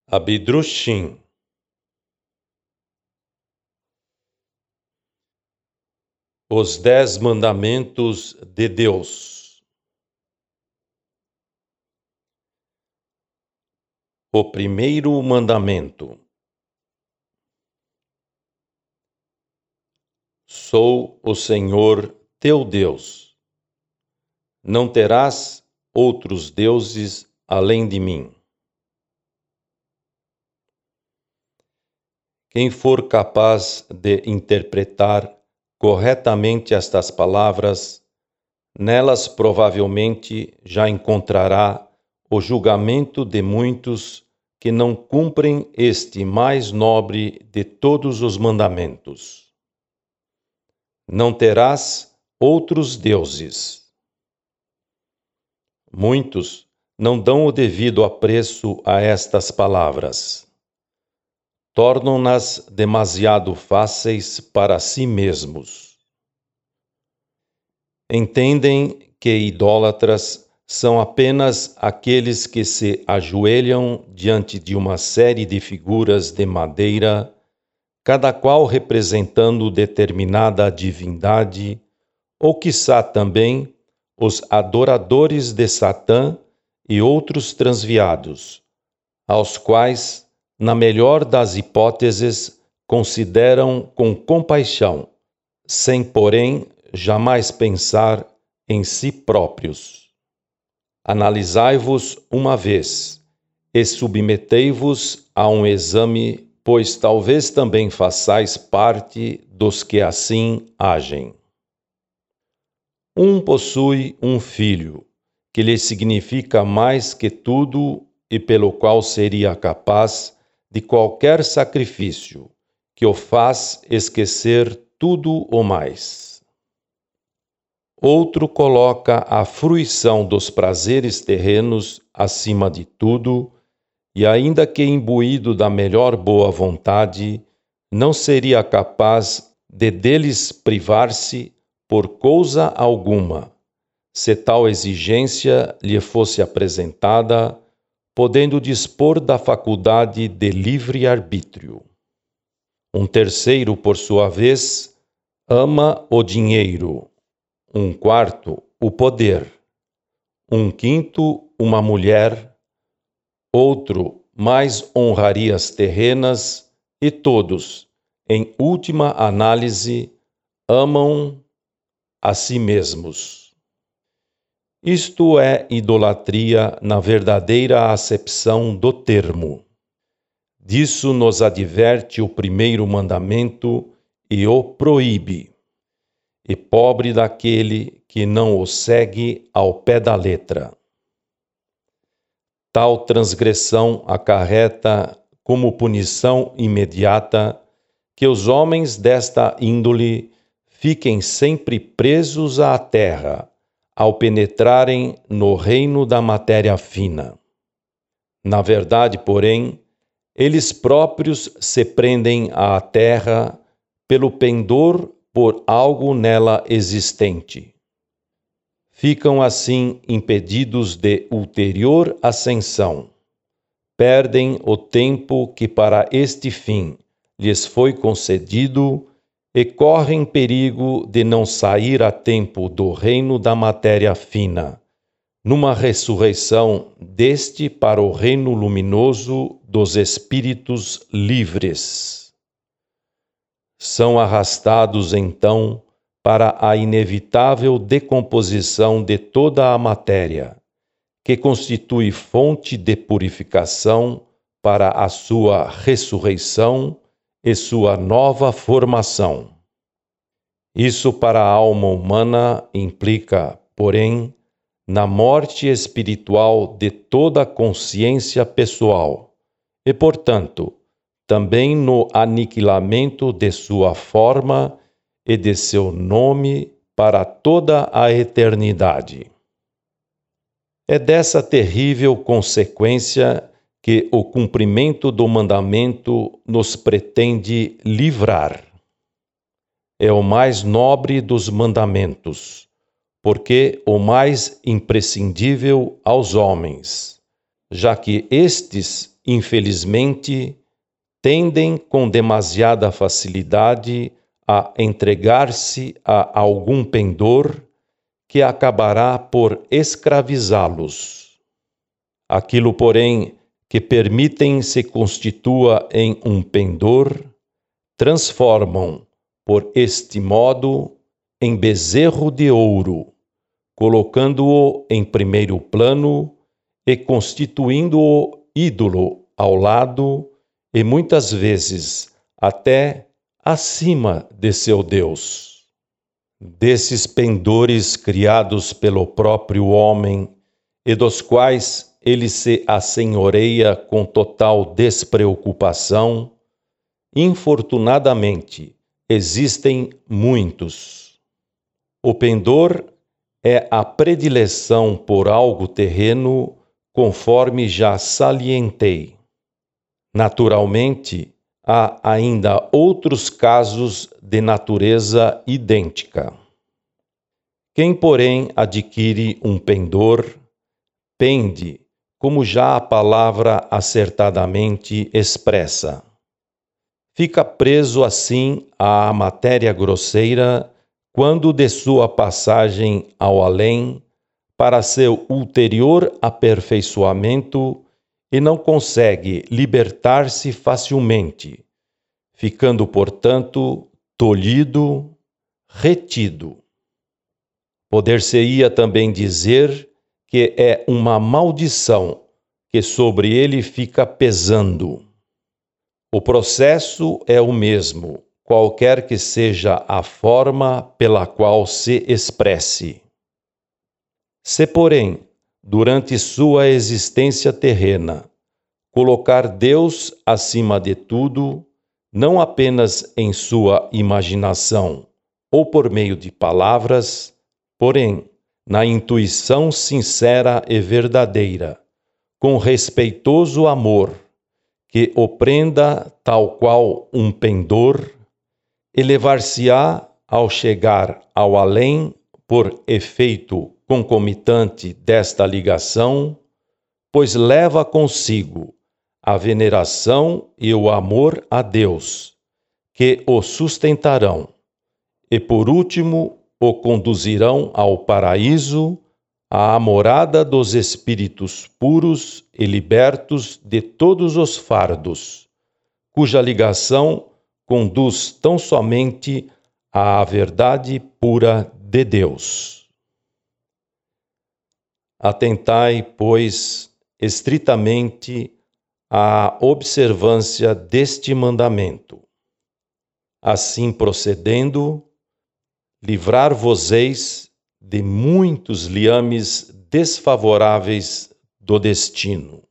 Abdrushim. Os 10 Mandamentos de Deus. O primeiro mandamento: Sou o Senhor teu Deus. Não terás outros deuses além de mim. Quem for capaz de interpretar corretamente estas palavras, nelas provavelmente já encontrará o julgamento de muitos que não cumprem este mais nobre de todos os mandamentos. Não terás outros deuses. Muitos não dão o devido apreço a estas palavras. Tornam-nas demasiado fáceis para si mesmos. Entendem que idólatras são apenas aqueles que se ajoelham diante de uma série de figuras de madeira, cada qual representando determinada divindade, ou quiçá também os adoradores de Satã e outros transviados, aos quais, na melhor das hipóteses, consideram com compaixão, sem, porém, jamais pensar em si próprios. Analisai-vos uma vez e submetei-vos a um exame, pois talvez também façais parte dos que assim agem. Um possui um filho, que lhe significa mais que tudo e pelo qual seria capaz de qualquer sacrifício, que o faz esquecer tudo o mais. Outro coloca a fruição dos prazeres terrenos acima de tudo, e ainda que imbuído da melhor boa vontade, não seria capaz de deles privar-se por coisa alguma, se tal exigência lhe fosse apresentada, podendo dispor da faculdade de livre arbítrio. Um terceiro, por sua vez, ama o dinheiro, um quarto, o poder, um quinto, uma mulher, outro, mais honrarias terrenas, e todos, em última análise, amam a si mesmos. Isto é idolatria na verdadeira acepção do termo. Disso nos adverte o primeiro mandamento e o proíbe. E pobre daquele que não o segue ao pé da letra. Tal transgressão acarreta como punição imediata que os homens desta índole fiquem sempre presos à terra, ao penetrarem no reino da matéria fina. Na verdade, porém, eles próprios se prendem à terra pelo pendor por algo nela existente. Ficam assim impedidos de ulterior ascensão. Perdem o tempo que para este fim lhes foi concedido e correm perigo de não sair a tempo do reino da matéria fina, numa ressurreição deste para o reino luminoso dos espíritos livres. São arrastados, então, para a inevitável decomposição de toda a matéria, que constitui fonte de purificação para a sua ressurreição e sua nova formação. Isso para a alma humana implica, porém, na morte espiritual de toda a consciência pessoal e, portanto, também no aniquilamento de sua forma e de seu nome para toda a eternidade. É dessa terrível consequência que o cumprimento do mandamento nos pretende livrar. É o mais nobre dos mandamentos, porque o mais imprescindível aos homens, já que estes infelizmente, tendem com demasiada facilidade a entregar-se a algum pendor que acabará por escravizá-los. Aquilo, porém, que permitem se constitua em um pendor, transformam, por este modo, em bezerro de ouro, colocando-o em primeiro plano e constituindo-o ídolo ao lado e muitas vezes até acima de seu Deus. Desses pendores criados pelo próprio homem e dos quais ele se assenhoreia com total despreocupação, infortunadamente, existem muitos. O pendor é a predileção por algo terreno, conforme já salientei. Naturalmente, há ainda outros casos de natureza idêntica. Quem, porém, adquire um pendor, pende, como já a palavra acertadamente expressa. Fica preso assim à matéria grosseira quando de sua passagem ao além, para seu ulterior aperfeiçoamento, e não consegue libertar-se facilmente, ficando, portanto, tolhido, retido. Poder-se-ia também dizer que é uma maldição que sobre ele fica pesando. O processo é o mesmo, qualquer que seja a forma pela qual se expresse. Se, porém, durante sua existência terrena, colocar Deus acima de tudo, não apenas em sua imaginação ou por meio de palavras, porém, na intuição sincera e verdadeira, com respeitoso amor, que o prenda tal qual um pendor, elevar-se-á ao chegar ao além por efeito concomitante desta ligação, pois leva consigo a veneração e o amor a Deus, que o sustentarão, e por último o conduzirão ao paraíso, à morada dos espíritos puros e libertos de todos os fardos, cuja ligação conduz tão somente à verdade pura de Deus. Atentai, pois, estritamente à observância deste mandamento. Assim procedendo, livrar-vos-eis de muitos liames desfavoráveis do destino.